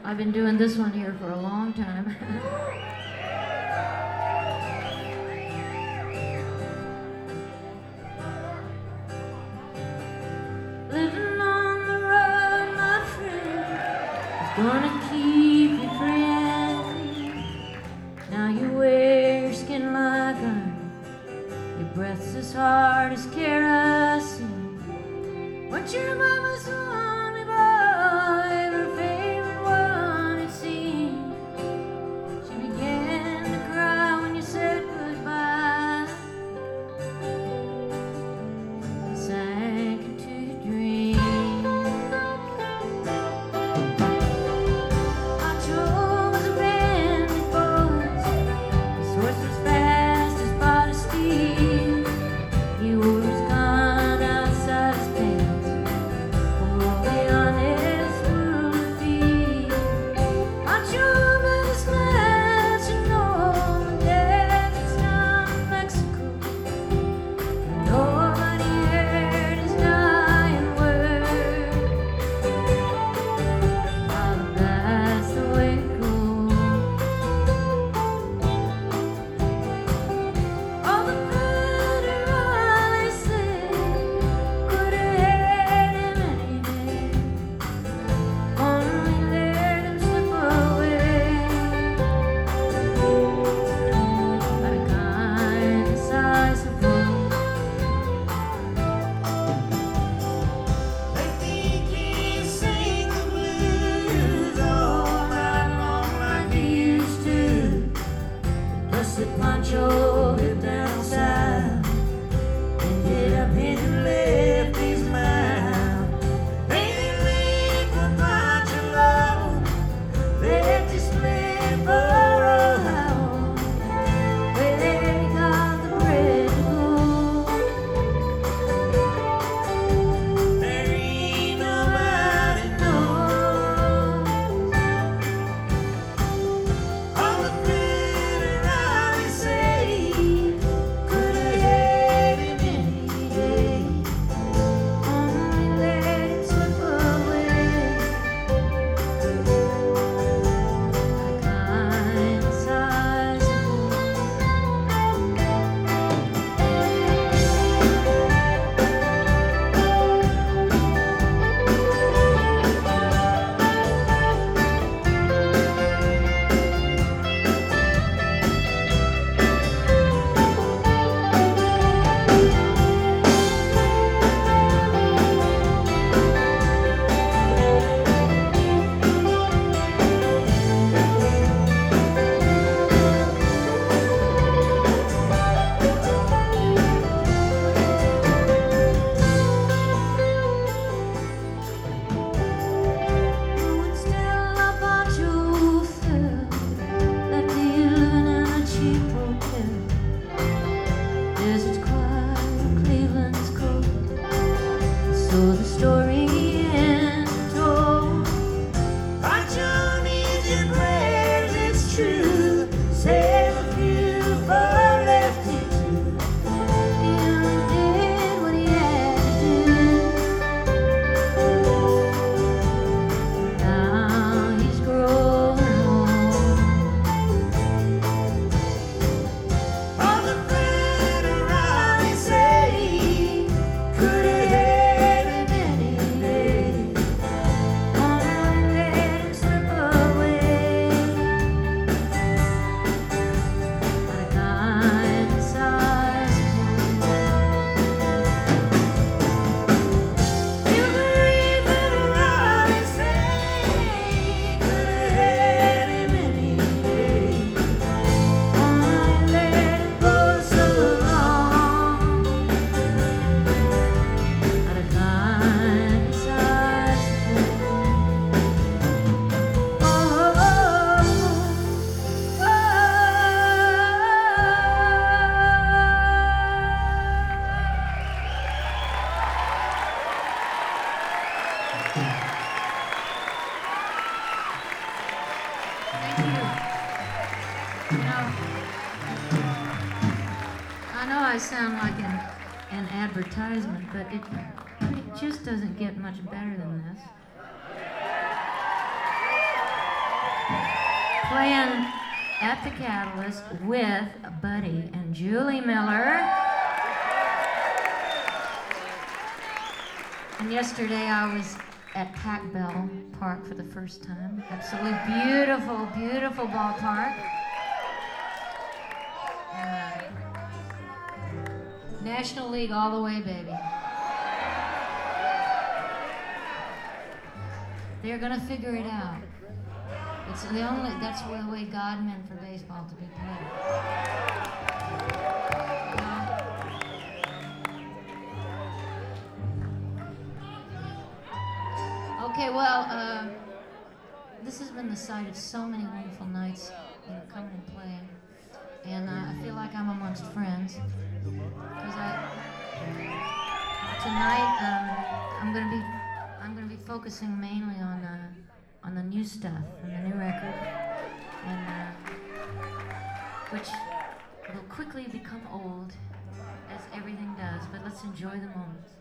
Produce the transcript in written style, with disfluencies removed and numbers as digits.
I've been doing this one here for a long time. Living on the road, my friend, is gonna keep you friendly. Now you wear your skin like iron, your breath's as hard as kerosene. What your mama's only boy, her favorite one, it seemed. She began to cry when you said goodbye. And sank into your dreams. Macho was a bandit boys. His horse was fast as pot of steel. He wore his gun outside his pants. For the honest world to feel. Macho met his match in Dagestan, Mexico. Nobody heard his dying word. How that's the way it goes. All the federal they said could have had him any day. Only let him slip away. By the kind size of fool. They think he sing the blues all night long like he used to. Busted Pancho hit down south, ended up hitting Lefty's mouth. They didn't leave for Pancho alone, Lefty split for Ohio. Where they got the bread to go. There ain't nobody knows. All the federale say could have had him any day. Only let him slip away. The kind size of When Stella Pancho fell, left you living in a cheap hotel. Desert's quiet, Cleveland's cold. So the story ends told. Pancho needs your prayers, it's true. Save a few for Lefty too. He only did what he had to do. Now he's growing old. All the federale say could have had him any day. Only let him slip away. By the kind size you believe federale say could have had him any day. Only let him go so long. By the kind size Thank you. You know, I know I sound like an advertisement, but it just doesn't get much better than this. playing at the Catalyst with Buddy and Julie Miller. And yesterday I was at Pac Bell Park for the first time. Absolutely beautiful, beautiful ballpark. National League all the way, baby. They're gonna figure it out. It's the only, that's the way God meant for baseball to be played. Okay, well, this has been the site of so many wonderful nights, coming and playing. And I feel like I'm amongst friends. Because tonight, I'm gonna be focusing mainly on the new stuff, on the new record, and which will quickly become old, as everything does. But let's enjoy the moments.